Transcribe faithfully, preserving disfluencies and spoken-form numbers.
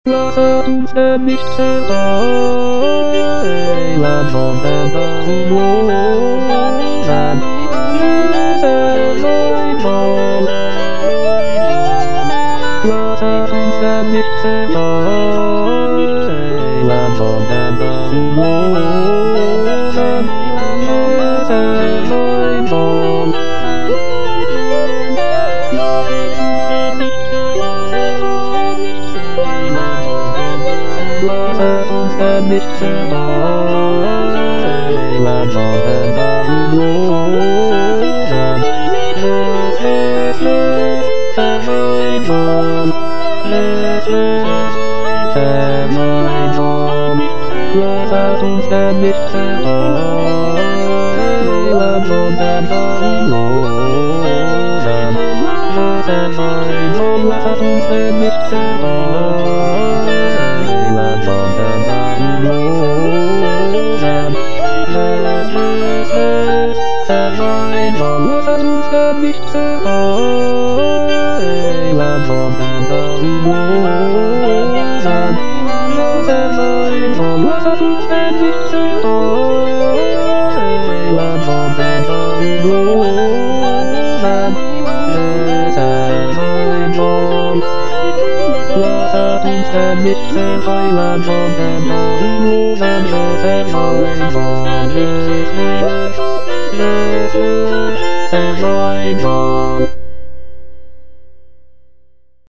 Lass uns nicht vorbei, lass uns nicht vorbei, lass uns nicht Hãy subscribe cho kênh Ghiền Mì Gõ để không bỏ lỡ những video hấp dẫn.